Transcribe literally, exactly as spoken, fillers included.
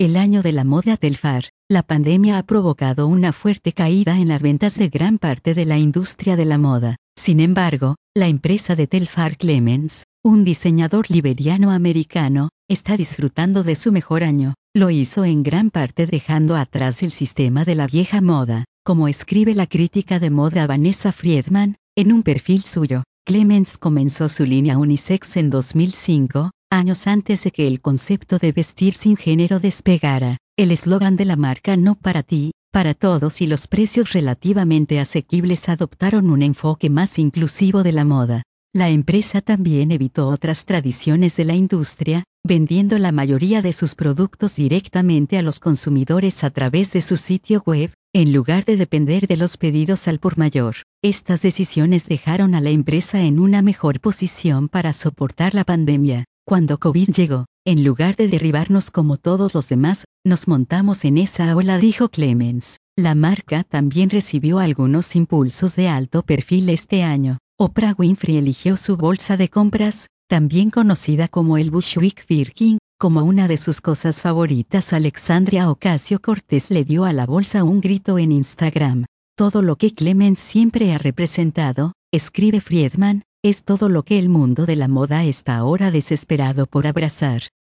el año de la moda Telfar. La pandemia ha provocado una fuerte caída en las ventas de gran parte de la industria de la moda. Sin embargo, la empresa de Telfar Clemens, un diseñador liberiano-americano, está disfrutando de su mejor año. Lo hizo en gran parte dejando atrás el sistema de la vieja moda, como escribe la crítica de moda Vanessa Friedman, en un perfil suyo. Clemens comenzó su línea unisex en dos mil cinco, años antes de que el concepto de vestir sin género despegara. El eslogan de la marca "No para ti, para todos" y los precios relativamente asequibles adoptaron un enfoque más inclusivo de la moda. La empresa también evitó otras tradiciones de la industria, vendiendo la mayoría de sus productos directamente a los consumidores a través de su sitio web, en lugar de depender de los pedidos al por mayor. Estas decisiones dejaron a la empresa en una mejor posición para soportar la pandemia. Cuando COVID llegó, en lugar de derribarnos como todos los demás, nos montamos en esa ola, dijo Clemens. La marca también recibió algunos impulsos de alto perfil este año. Oprah Winfrey eligió su bolsa de compras, también conocida como el Bushwick Birkin, como una de sus cosas favoritas. Alexandria Ocasio-Cortez le dio a la bolsa un grito en Instagram. Todo lo que Clemens siempre ha representado, escribe Friedman, es todo lo que el mundo de la moda está ahora desesperado por abrazar.